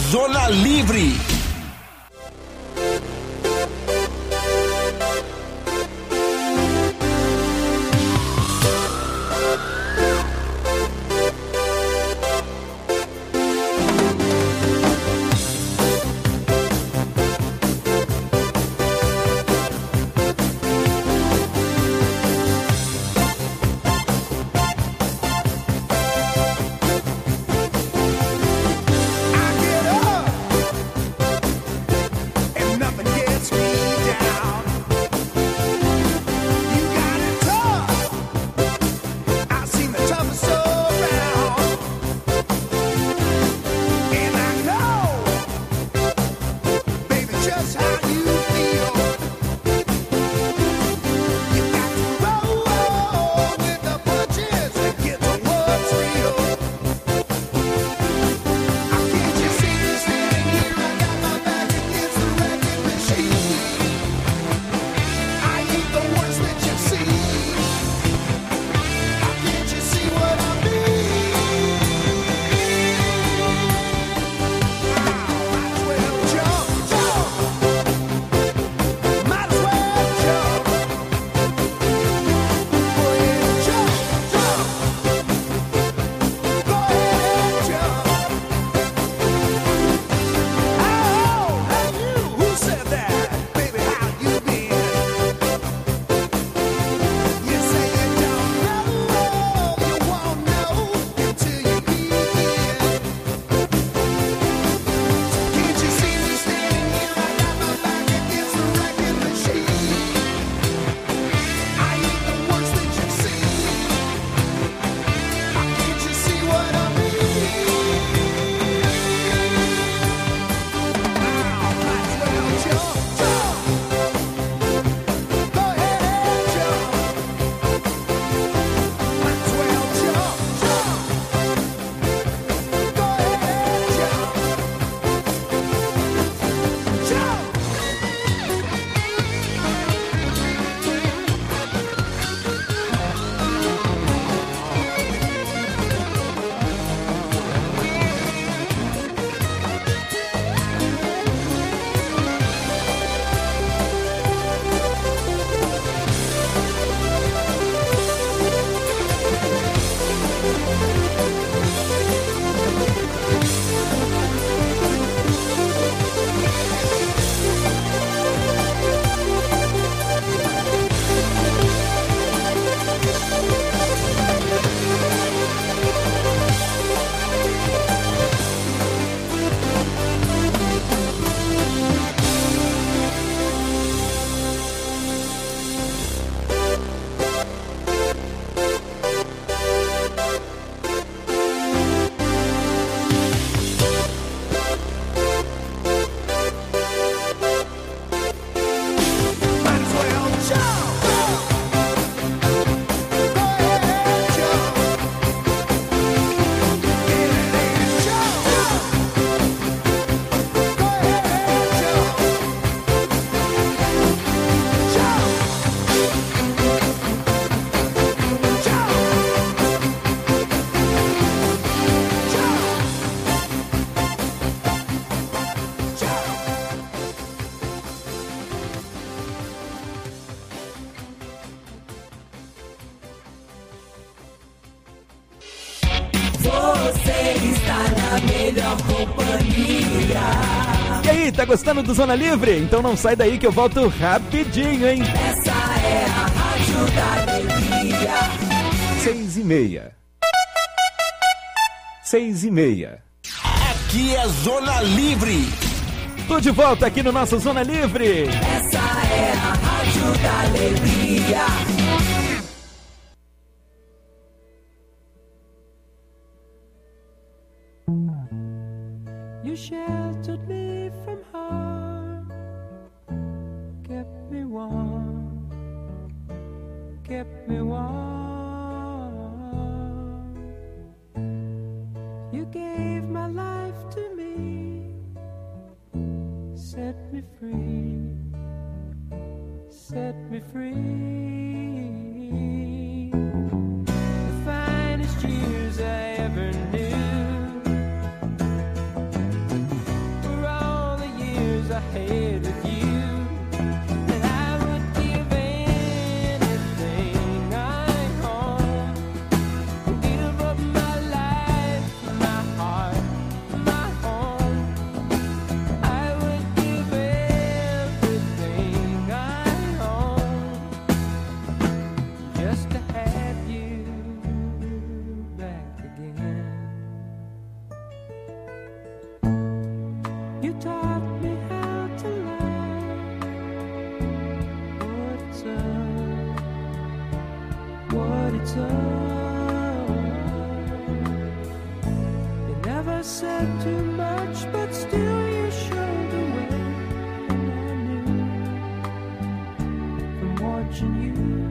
Zona Livre. melhor companhia. E aí, tá gostando do Zona Livre? Então não sai daí que eu volto rapidinho, hein? Essa é a Rádio da Alegria. 6:30. 6:30. Aqui é Zona Livre. Tô de volta aqui no nosso Zona Livre. Essa é a Rádio da Alegria. You sheltered me from harm, kept me warm, kept me warm. You gave my life to me, set me free, set me free. The finest years I ever knew. just to have you back again. You taught me how to love, what it's up. You never said too much, but still you showed the way. And I knew from watching you.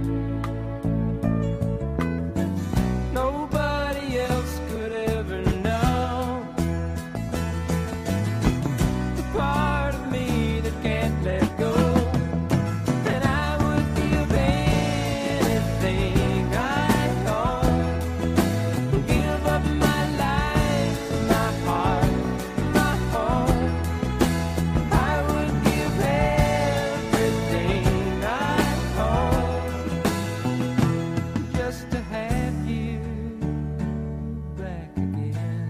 Nobody else could ever know the part of me that can't let go. And I would give anything I own, give up my life, my heart, my home. I would give everything I own just to have you back again.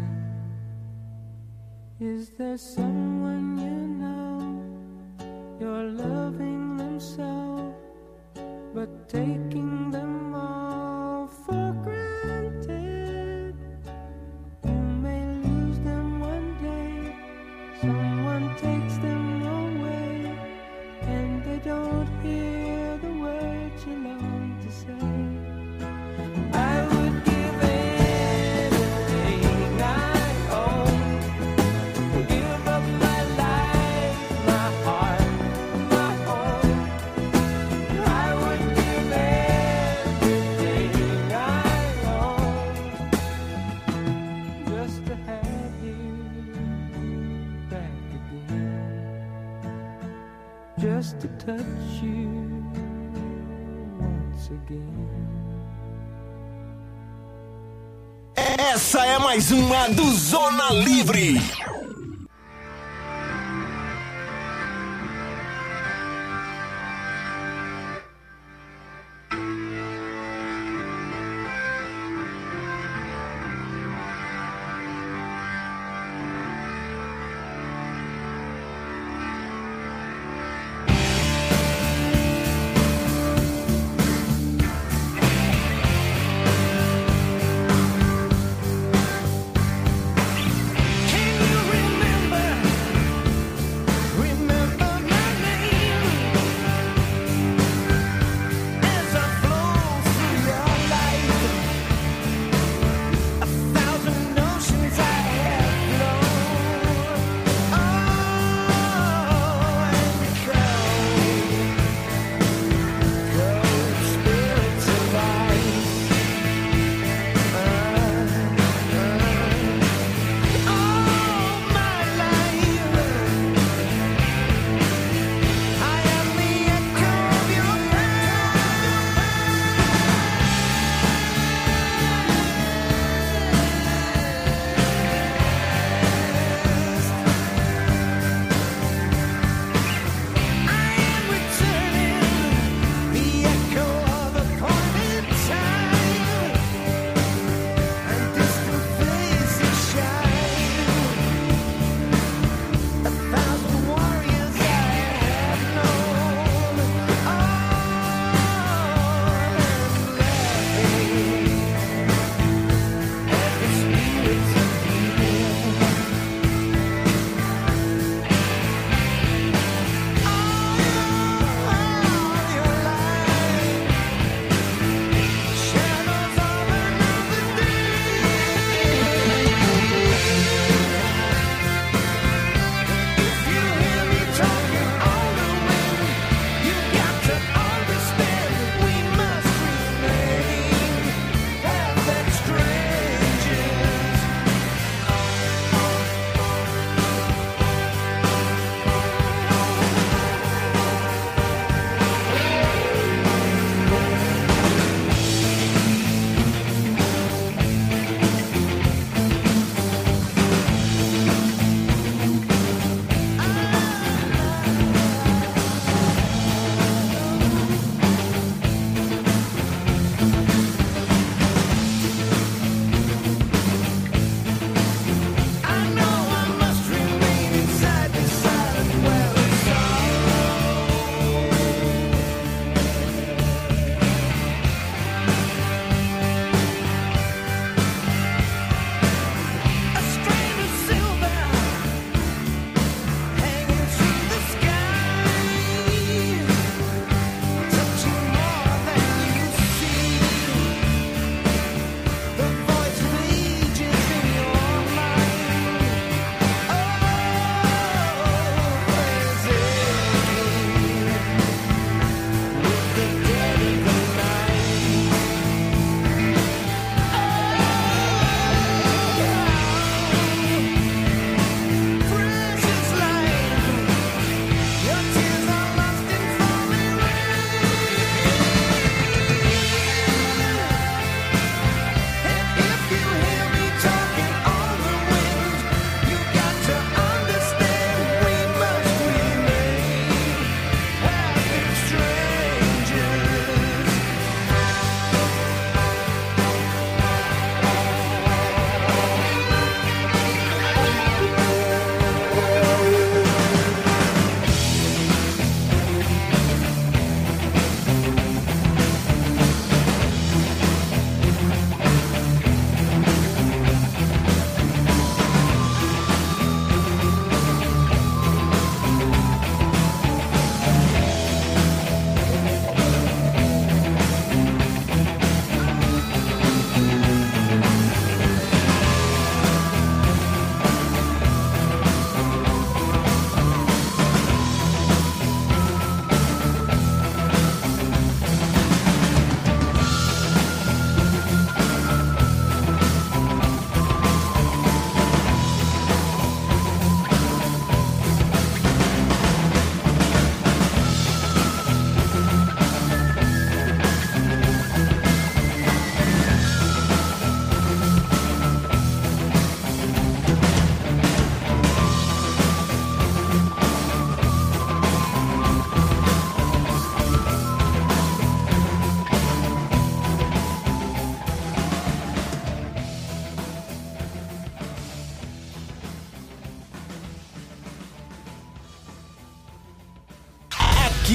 Is there someone you know, you're loving them so, but taking them all for granted? You may lose them one day, someone takes them away, and they don't hear the words you long to say. I would give anything I own, give up my life, my heart, my home. I would give everything I own just to have you back again, just to touch you once again. Essa é mais uma do Zona Livre. Can you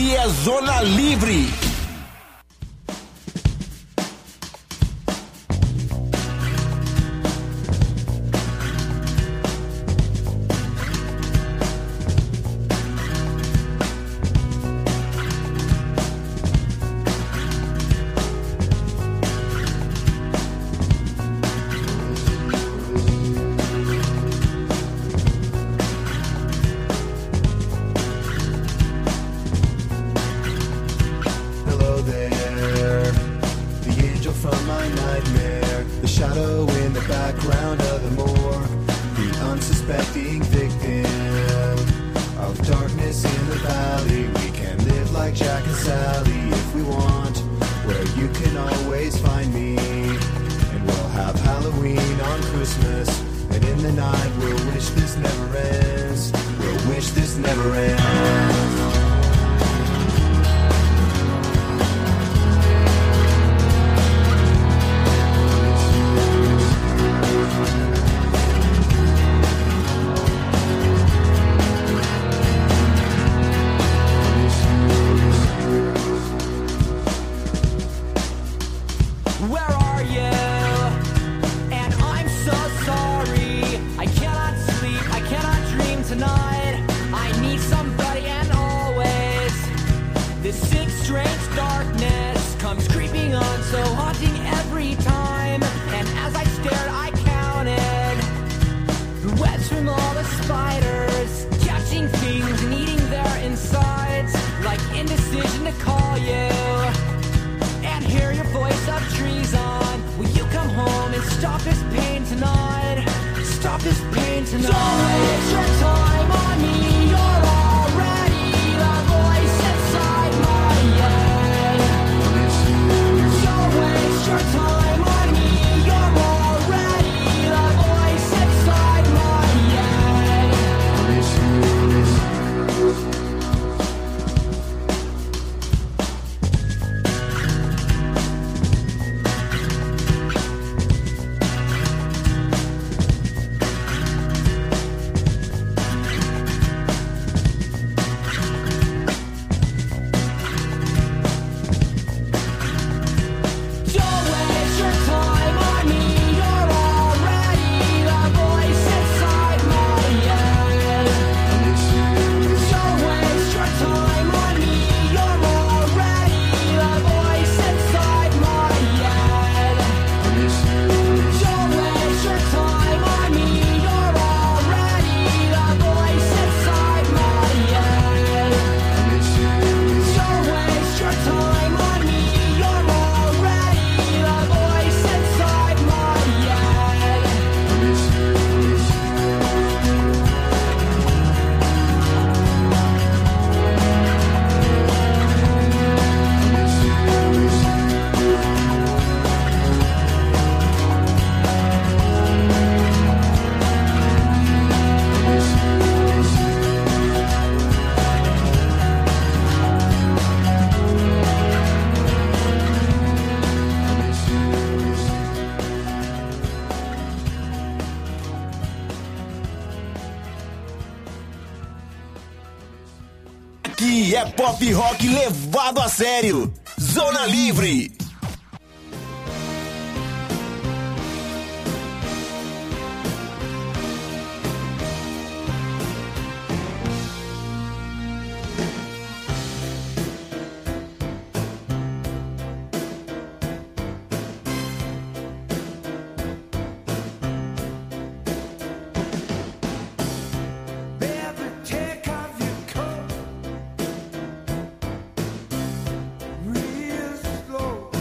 Aqui é Zona Livre. Aqui é pop rock levado a sério. Zona Livre. Real slow.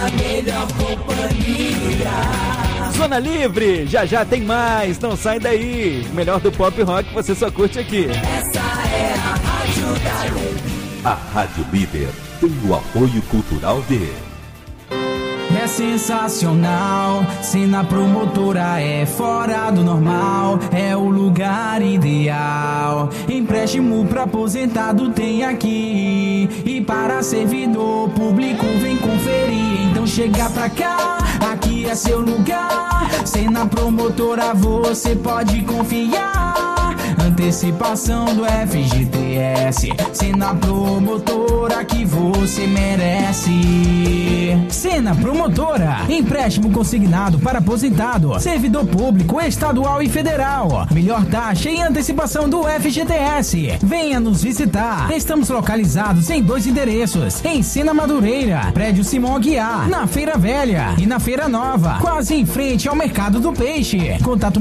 a melhor companhia. Zona Livre, já já tem mais, não sai daí. O melhor do pop rock você só curte aqui. Essa é a Rádio da Alegria. A Rádio Líder tem o apoio cultural de... É sensacional, Sena Promotora é fora do normal, é o lugar ideal. Empréstimo pra aposentado tem aqui, e para servidor público vem conferir. Então chega pra cá, aqui é seu lugar. Sena Promotora você pode confiar. Antecipação do FGTS, Sena Promotora que você merece. Sena Promotora, empréstimo consignado para aposentado, servidor público estadual e federal. Melhor taxa e antecipação do FGTS. Venha nos visitar. Estamos localizados em 2 endereços: em Sena Madureira, prédio Simão Aguiar, na Feira Velha e na Feira Nova, quase em frente ao Mercado do Peixe. Contato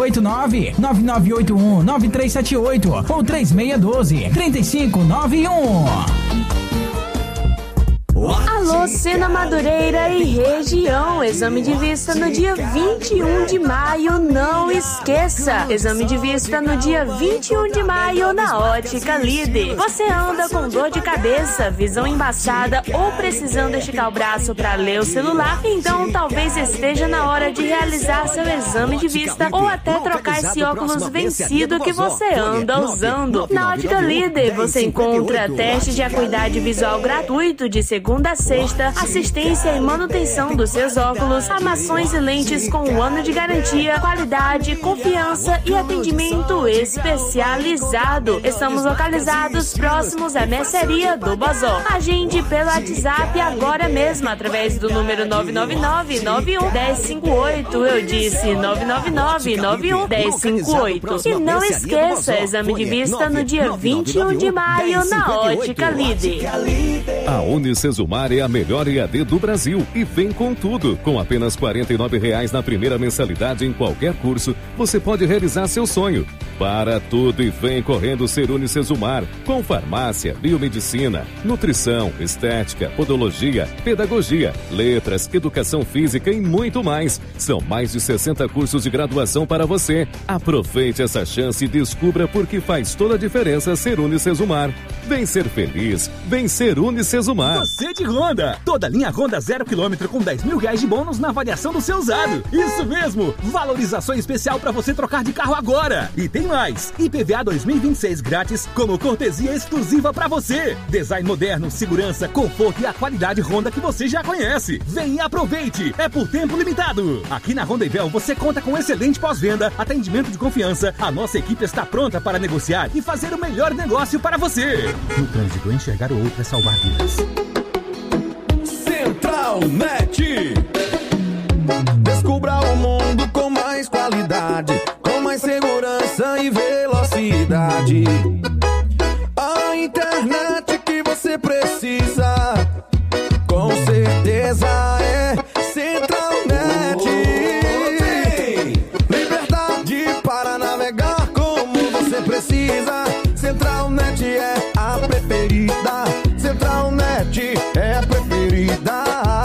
689-9981-9378 ou 3612-3591. Alô, Sena Madureira e região. Exame de vista no dia 21 de maio, não esqueça. Exame de vista no dia 21 de maio na Ótica Líder. Você anda com dor de cabeça, visão embaçada ou precisando esticar o braço para ler o celular? Então talvez esteja na hora de realizar seu exame de vista ou até trocar esse óculos vencido que você anda usando. Na Ótica Líder você encontra teste de acuidade visual gratuito de segunda a sexta, assistência e manutenção dos seus óculos, armações e lentes com 1 ano de garantia, qualidade, confiança e atendimento especializado. Estamos localizados próximos à mercearia do Bazó. Agende pelo WhatsApp agora mesmo através do número 999-91-1058. Eu disse 999-91-1058. E não esqueça, exame de vista no dia 21 de maio na Ótica Líder. A Unicesumar é a melhor EAD do Brasil e vem com tudo. Com apenas R$ 49,00 na primeira mensalidade em qualquer curso, você pode realizar seu sonho. Para tudo e vem correndo ser Unicesumar, com farmácia, biomedicina, nutrição, estética, podologia, pedagogia, letras, educação física e muito mais. São mais de 60 cursos de graduação para você. Aproveite essa chance e descubra por que faz toda a diferença ser Unicesumar. Vem ser feliz, vem ser Unicesumar. Você de Honda, toda linha Honda 0 km com R$10.000 de bônus na avaliação do seu usado. Isso mesmo, valorização especial para você trocar de carro agora. E tem mais, IPVA 2026 grátis como cortesia exclusiva para você. Design moderno, segurança, conforto e a qualidade Honda que você já conhece. Vem e aproveite, é por tempo limitado. Aqui na Honda Ivel você conta com excelente pós-venda, atendimento de confiança. A nossa equipe está pronta para negociar e fazer o melhor negócio para você. No trânsito, enxergar o outro é salvar vidas. Central Net. Descubra o mundo com mais qualidade, com mais segurança e velocidade. A internet que você precisa, com certeza é Central Net. Liberdade para navegar como você precisa. Central Net é a preferida. Central Net é a preferida.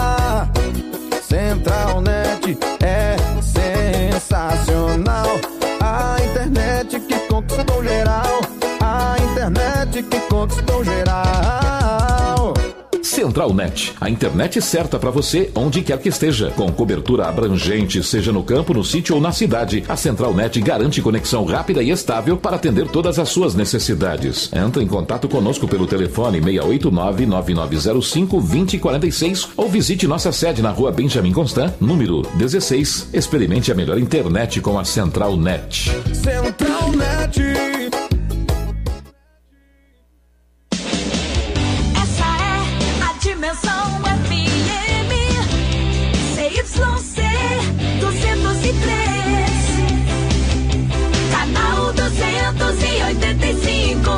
Central Net é sensacional. A internet que conquistou geral. A internet que conquistou geral. Central Net, a internet certa para você onde quer que esteja. Com cobertura abrangente, seja no campo, no sítio ou na cidade, a Central Net garante conexão rápida e estável para atender todas as suas necessidades. Entre em contato conosco pelo telefone 689-9905-2046 ou visite nossa sede na rua Benjamin Constant, número 16. Experimente a melhor internet com a Central Net. Central Net. Dimensão FM CYC 203, canal 285.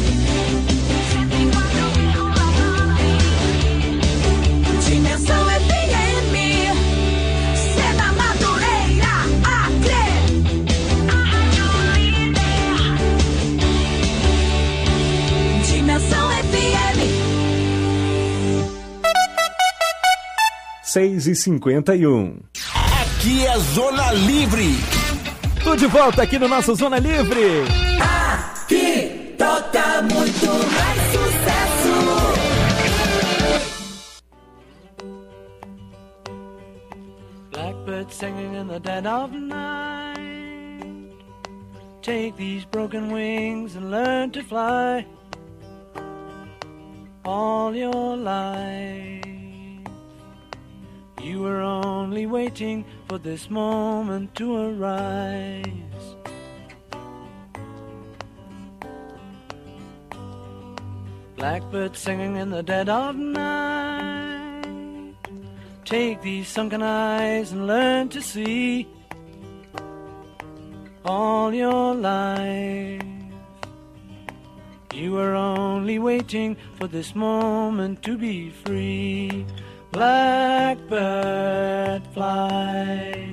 Dimensão FM, Sena Madureira, Acre. 6h51. Aqui é Zona Livre. Tô de volta aqui no nosso Zona Livre. Aqui toca muito mais sucesso. Blackbird singing in the dead of night. Take these broken wings and learn to fly. All your life you were only waiting for this moment to arise. Blackbird singing in the dead of night. Take these sunken eyes and learn to see. All your life you were only waiting for this moment to be free. Blackbird fly,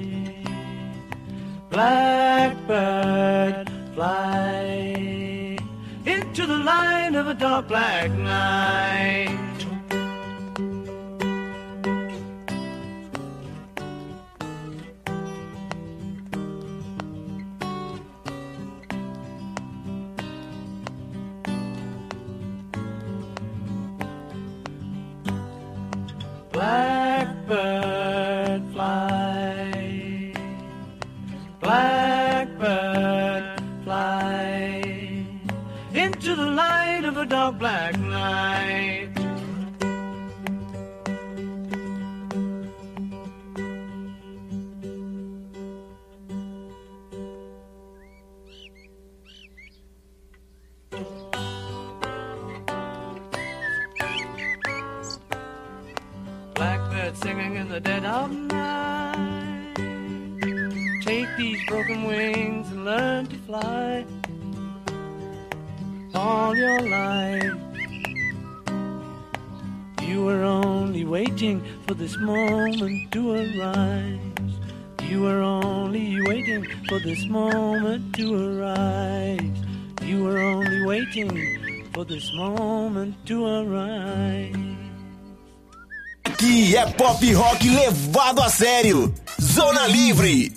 blackbird fly, into the light of a dark black night. Blackbird fly, blackbird fly, into the light of a dark black night. Blackbird singing in the dead of night. Take these broken wings and learn to fly. All your life you were only waiting for this moment to arise. You were only waiting for this moment to arise. You were only waiting for this moment to arise. Que é pop rock levado a sério. Zona Livre.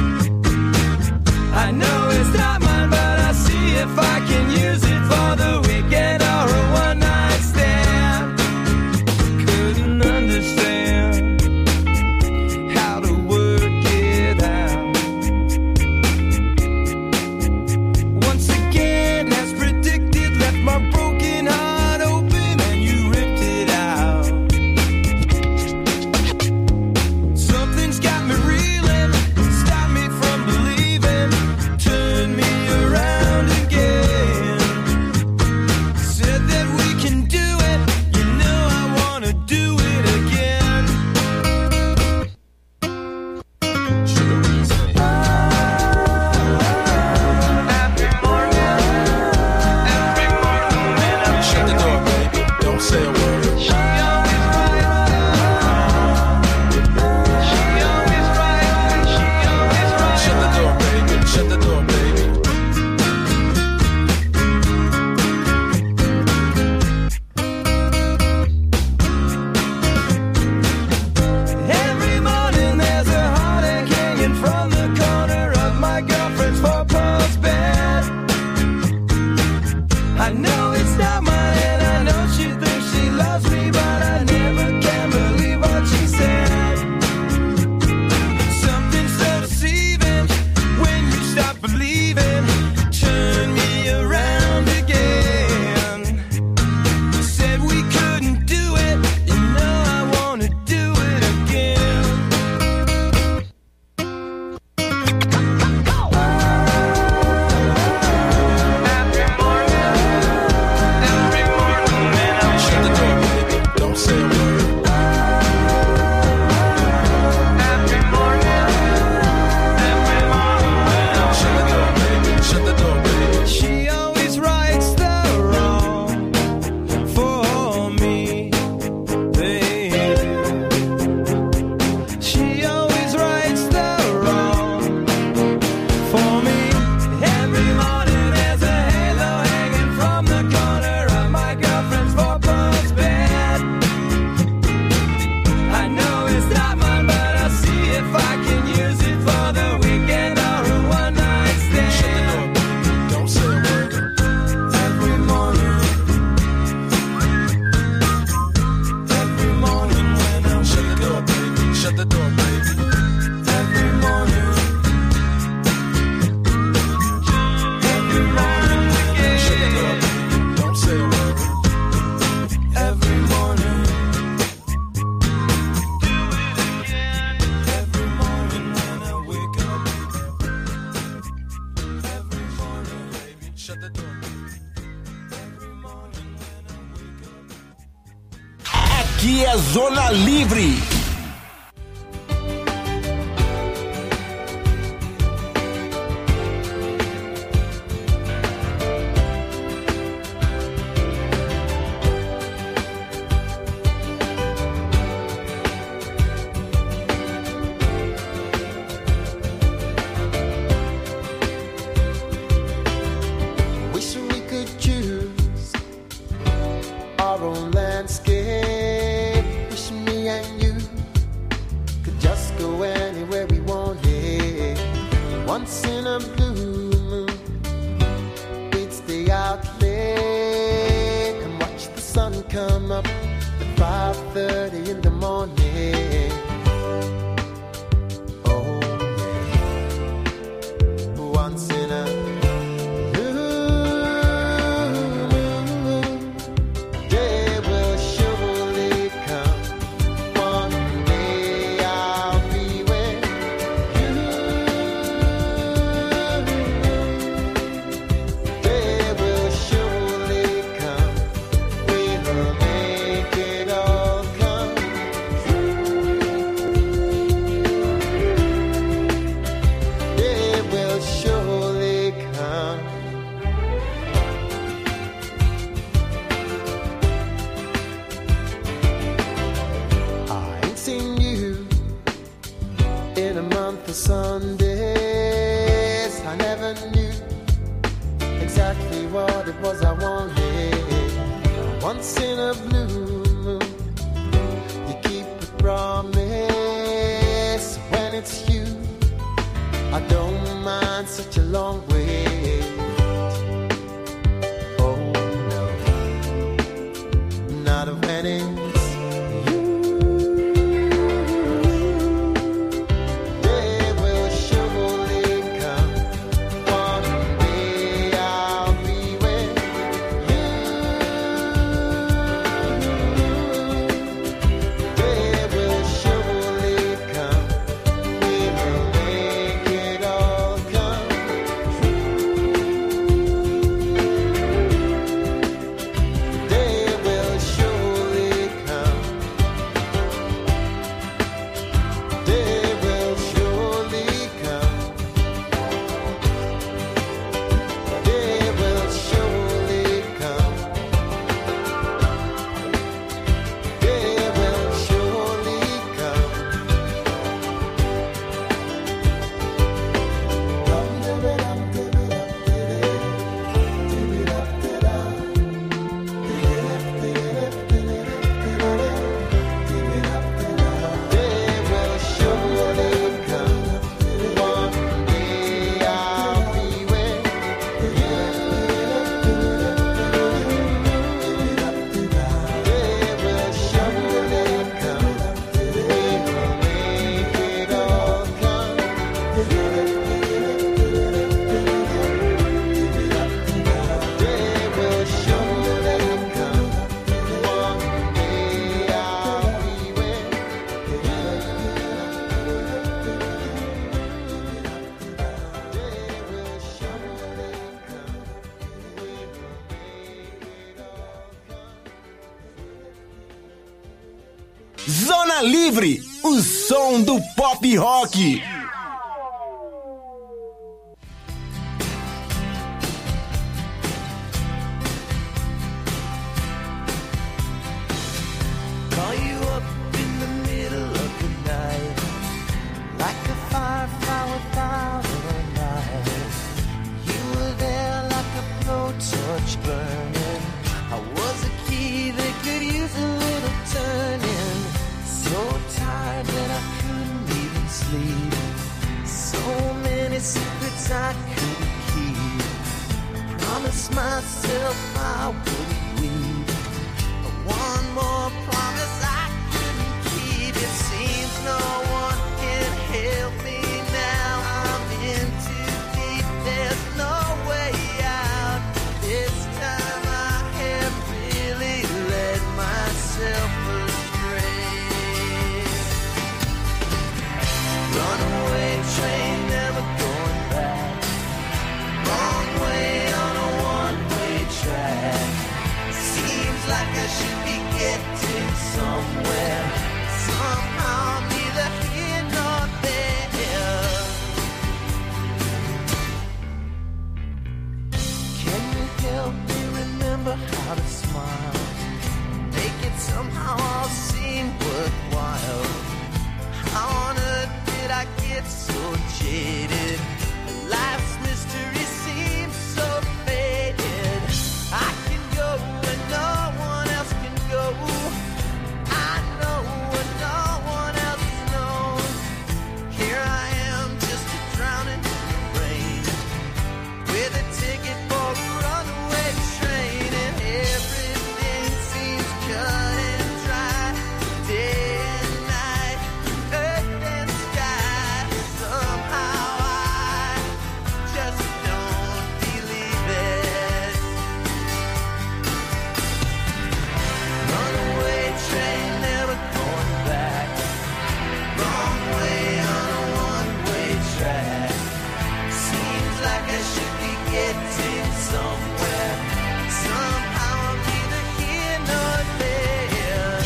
I know it's not mine, but I see if I can use it for the week. Aqui é Zona Livre. Zona Livre, o som do pop rock. Like I should be getting somewhere. Somehow neither here nor there. Can you help me remember how to smile? Make it somehow all seem worthwhile. How on earth did I get so jaded? Life's mystery seems so faded. I can go where no one else can go. I know what no one else knows. Here I am, just a drowning in the rain, with a ticket for a runaway train, and everything seems cut and dry. Day and night, earth and sky. Somehow I just don't believe it. Runaway train, never going back. Wrong way on a one-way track. Seems like I should be getting somewhere. Somehow I'm neither here nor there.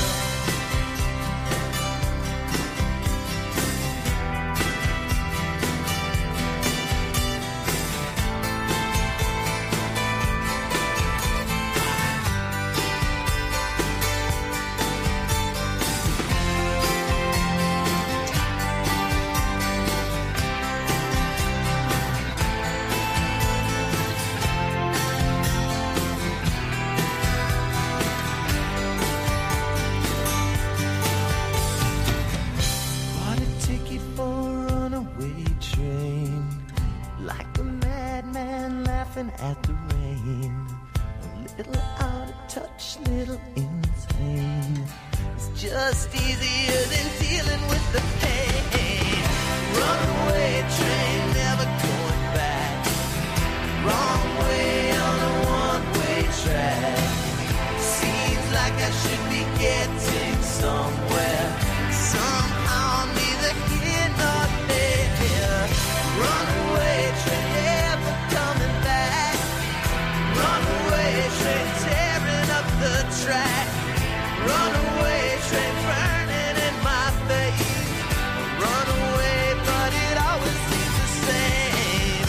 Bought a ticket for a runaway train, like a madman laughing at the rain. A little out of touch, little insane. It's just easier than dealing with the pain. Runaway train, never going back. Wrong way on a one-way track. Seems like I should be getting somewhere. Somehow I'm neither here nor there. Runaway train, never coming back. Runaway train, tearing up the track. Runaway train, burning in my face. Runaway, but it always seems the same.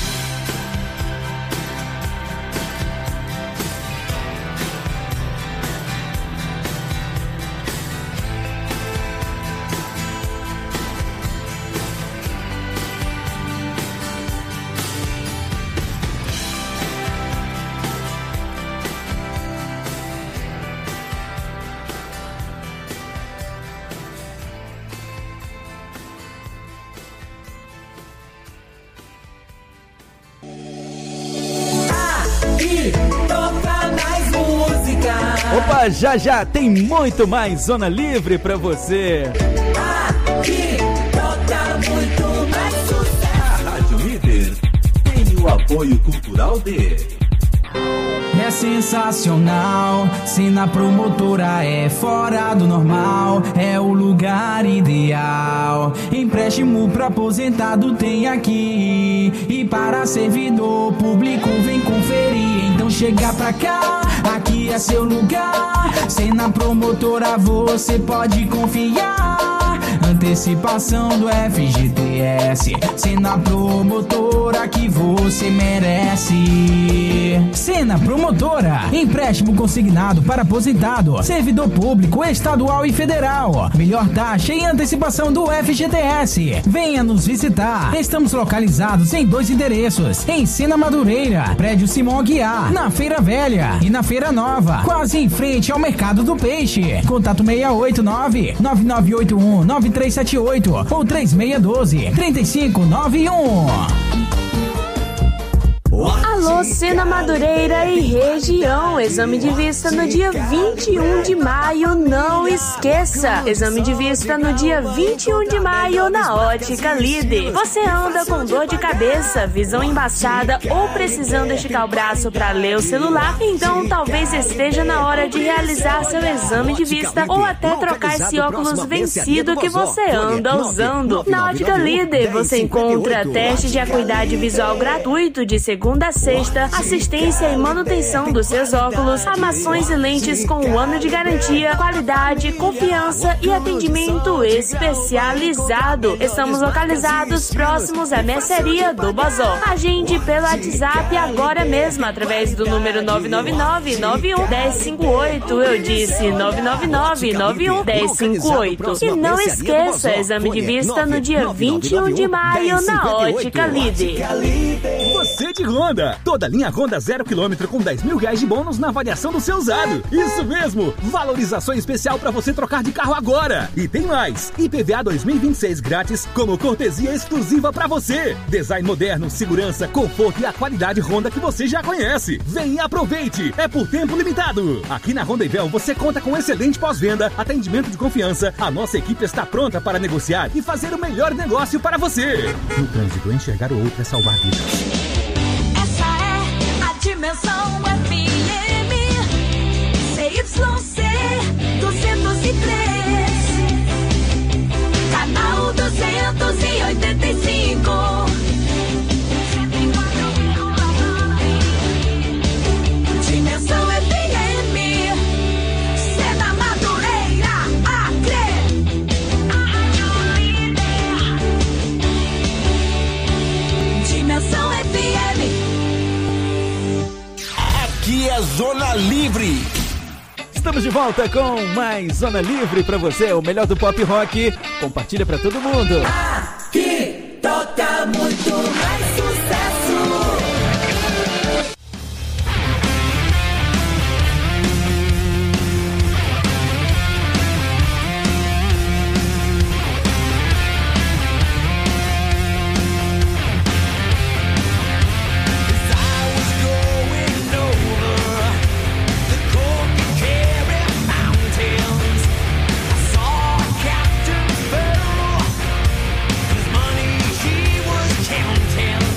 Toca mais música. Opa, já já tem muito mais Zona Livre pra você. Aqui toca muito mais sucesso. A Rádio Líder tem o apoio cultural de... É sensacional, se na promotora é fora do normal, é o lugar ideal. Empréstimo pra aposentado tem aqui, e para servidor público vem conferir. Então chega pra cá, aqui é seu lugar. Se na promotora você pode confiar. Antecipação do FGTS, Sena Promotora que você merece. Sena Promotora, empréstimo consignado para aposentado, servidor público estadual e federal. Melhor taxa e antecipação do FGTS. Venha nos visitar. Estamos localizados em 2 endereços: em Sena Madureira, prédio Simão Aguiar, na Feira Velha, e na Feira Nova, quase em frente ao Mercado do Peixe. Contato 689-9981-9378 ou 3612-3591. Alô, Sena Madureira e região. Exame de vista no dia 21 de maio, não esqueça. Exame de vista no dia 21 de maio na Ótica Líder. Você anda com dor de cabeça, visão embaçada ou precisando esticar o braço para ler o celular? Então talvez esteja na hora de realizar seu exame de vista ou até trocar esse óculos vencido que você anda usando. Na Ótica Líder você encontra teste de acuidade visual gratuito de segunda a sexta vista, assistência e manutenção dos seus óculos, armações e lentes com 1 ano de garantia, qualidade, confiança e atendimento especializado. Estamos localizados próximos à mercearia do Bazó. Agende pelo WhatsApp agora mesmo, através do número 999-91-1058. Eu disse 999-91-1058. E não esqueça, exame de vista no dia 21 de maio na Ótica Líder. Você de Honda, toda linha Honda 0 km com 10 mil reais de bônus na avaliação do seu usado. Isso mesmo, valorização especial para você trocar de carro agora. E tem mais, IPVA 2026 grátis como cortesia exclusiva para você. Design moderno, segurança, conforto e a qualidade Honda que você já conhece. Vem e aproveite, é por tempo limitado. Aqui na Honda Ivel você conta com excelente pós-venda, atendimento de confiança. A nossa equipe está pronta para negociar e fazer o melhor negócio para você. No trânsito, enxergar o outro é salvar vidas. Essa é a Dimensão FM CYC 203, canal 285. Dimensão FM, Seda Madureira, Acre. Dimensão FM. Aqui é Zona Livre. Estamos de volta com mais Zona Livre pra você, o melhor do pop rock. Compartilha pra todo mundo. Aqui toca muito mais sucesso. Counting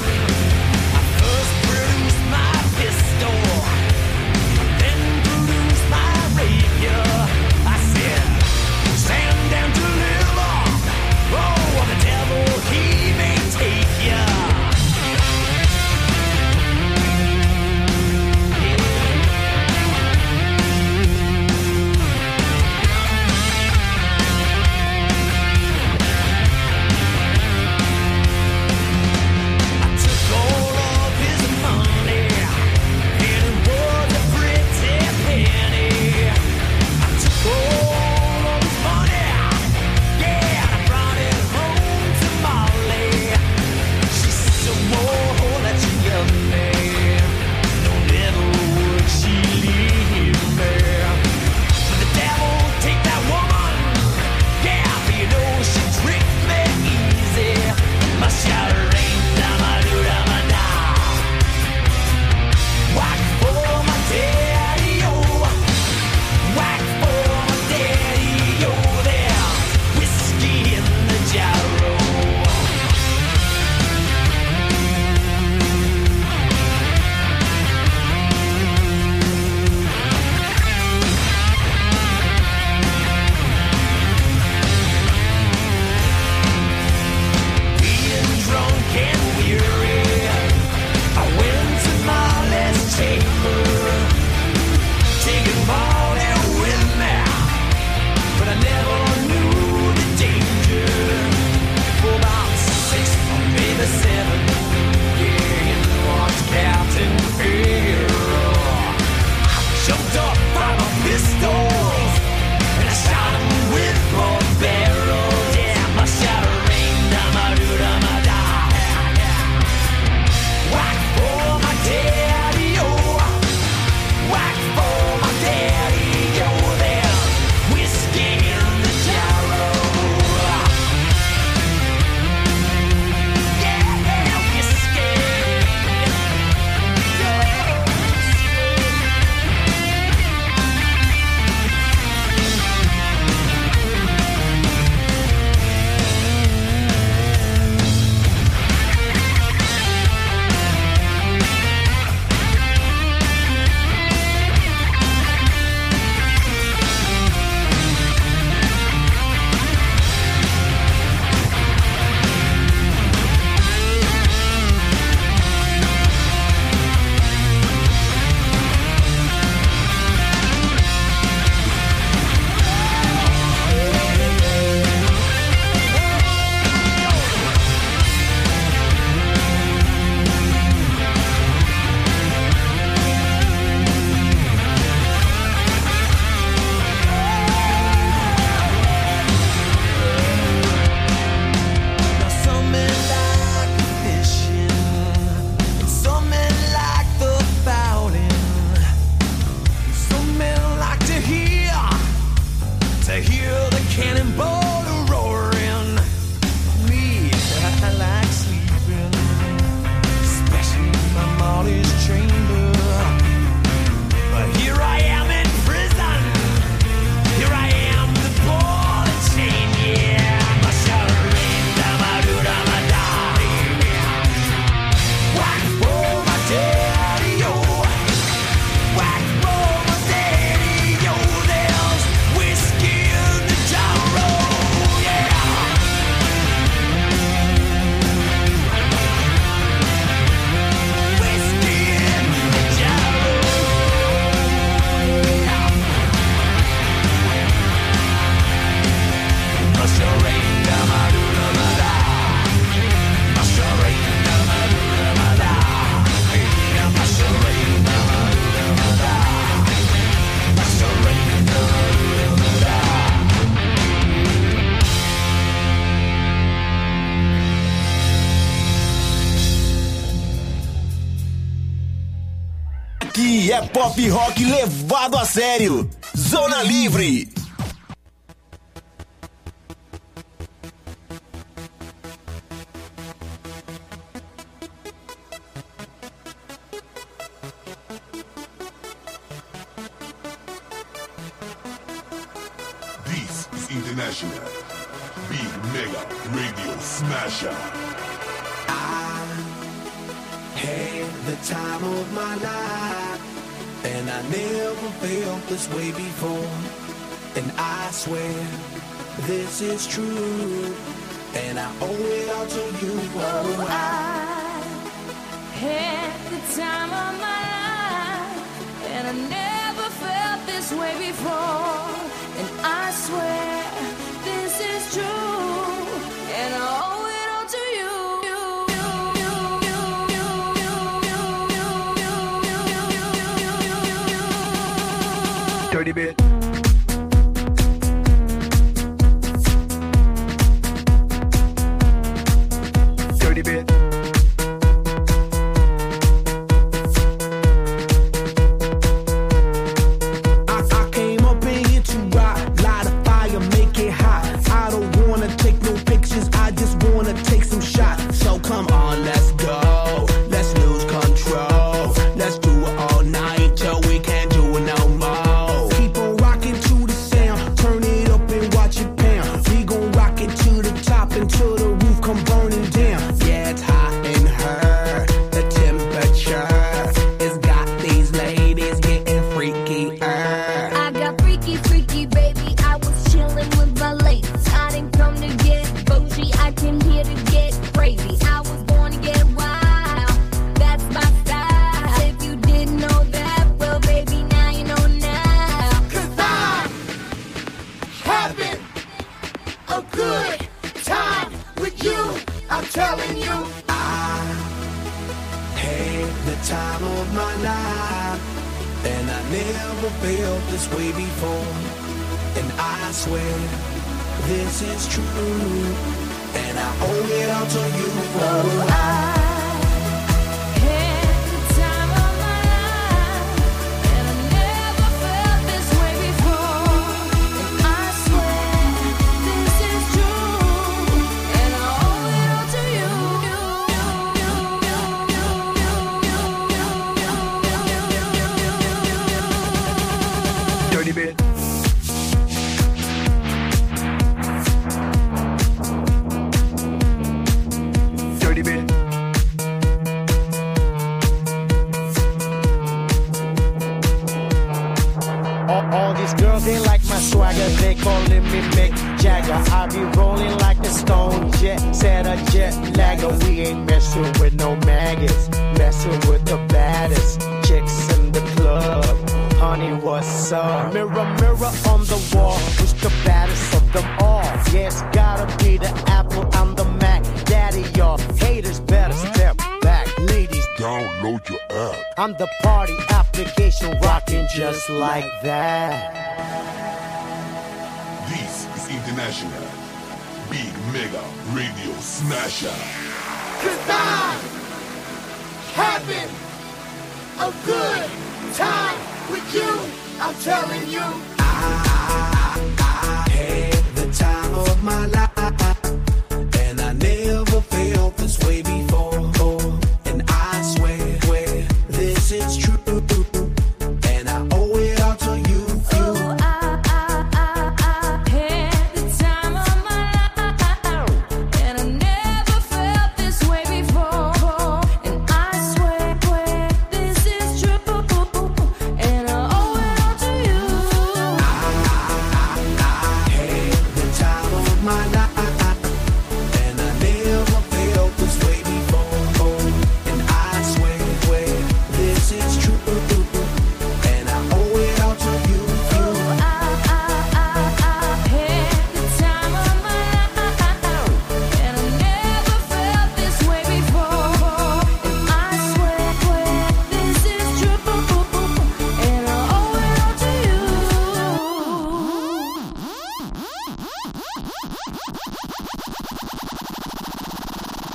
é pop rock levado a sério. Zona Livre. This is International Big Mega Radio Smasher. Had the time of my life, and I never felt this way before. And I swear this is true, and I owe it all to you. Oh, I had the time of my life, and I never felt this way before. And I swear this is true, and I owe it all to you. Dirty bit. Dirty bit. I came up in here to rock, light a fire, make it hot. I don't wanna take no pictures, I just wanna take some shots. So come on, let's go, let's lose control. Let's do it all night till we can't do it no more. Keep on rocking to the sound, turn it up and watch it pound. We gon' rock it to the top until the roof come burning down. Yeah, it's hot in her, the temperature has got these ladies getting freaky. I got freaky, freaky, baby. I was chilling with my ladies. I didn't come to get bougie. I came here to get crazy. I was born to get wild. That's my style. If you didn't know that, well, baby, now you know now. 'Cause I'm having a good time with you. I'm telling you. I had the time of my life, and I never felt this way before. And I swear this is true, and I owe it all to you. Oh, I had the time of my life, and I never felt this way before. And I swear this is true, and I owe it all to you. Dirty bit. Dirty bit. All these girls, they like my swagger. They calling me Mick Jagger. I be rolling like a stone jet, set a jet lagger. We ain't messing with no maggots, messing with the baddest chicks in the club. Honey, what's up? Mirror, mirror on the wall, who's the baddest of them all? Yeah, it's gotta be the Apple, I'm the Mac. Daddy, y'all haters better step back. Ladies, Download your app. I'm the party application rocking just like that. This is International Big Mega Radio Smasher. 'Cause I'm having a good time with you. I'm telling you. I had the time of my life, and I never felt this way before. And I swear this is true, and I owe it all to you. Oh, I had the time of my life, and I never felt this way before. And I swear this is true, and I owe it all to you. Had the time of my life, and I never felt this way before. And I swear this is true, and I owe it all to you. I had the time of my life, and I never felt this way before. And I swear this is true, and I owe it all to you.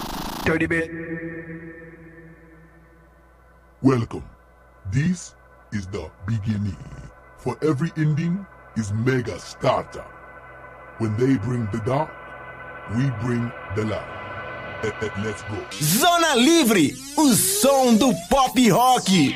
Dirty bit. Welcome. This is the beginning. For every ending is mega starter. When they bring the dark, we bring the light. Let's go. Zona Livre, o som do pop rock.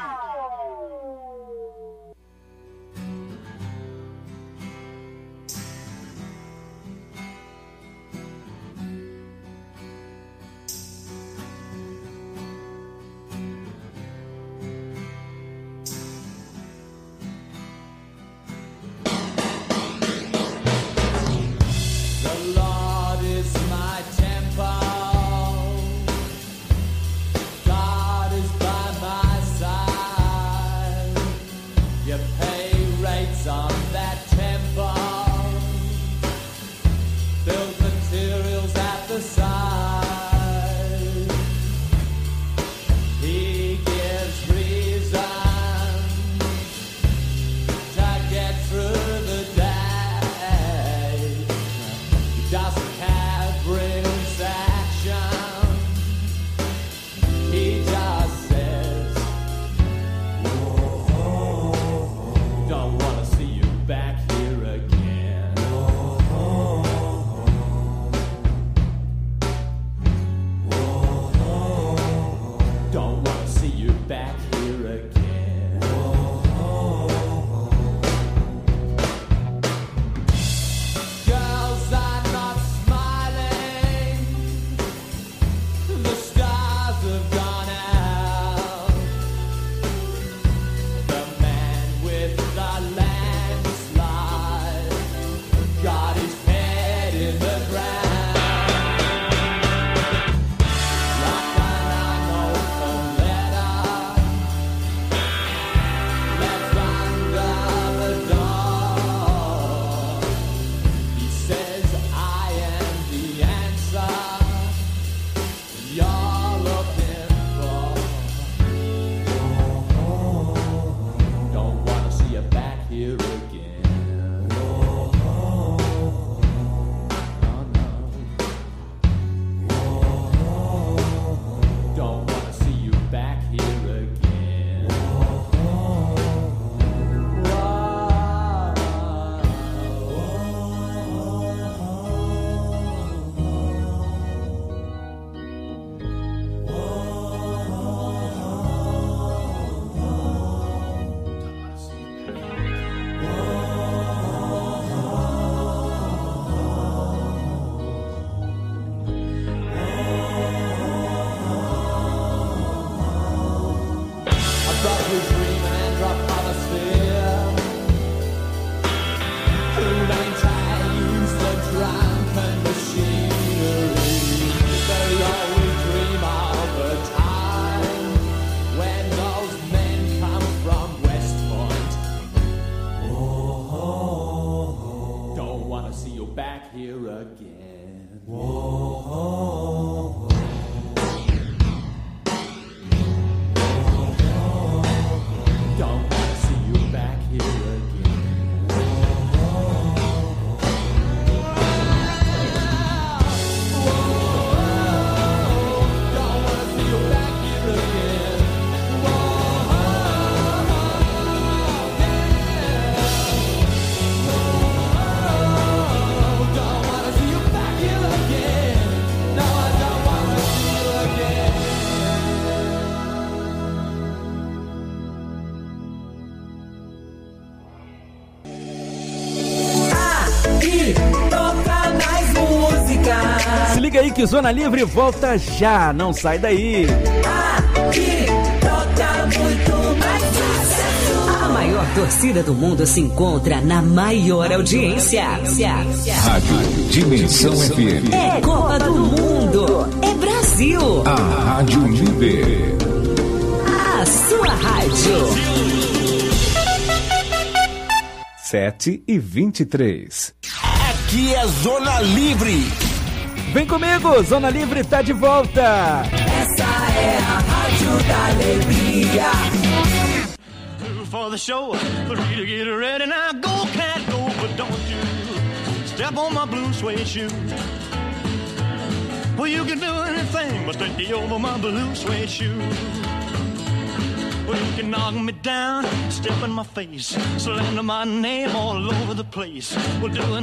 Se liga aí que Zona Livre volta já, não sai daí. Aqui toca muito mais sucesso. A maior torcida do mundo se encontra na maior audiência. Rádio Dimensão FM. É Copa do Mundo. É Brasil. A Rádio Líder. A sua rádio. 7h23. Aqui é Zona Livre. Vem comigo, Zona Livre tá de volta. Essa é a Rádio da Alegria. For the show, three to get ready now. Go, cat, go, but don't you step on my blue suede shoe. Well, you can do anything but take me over my blue suede shoe. Well, you can knock me down, step in my face, slander my name all over the place. Well, doing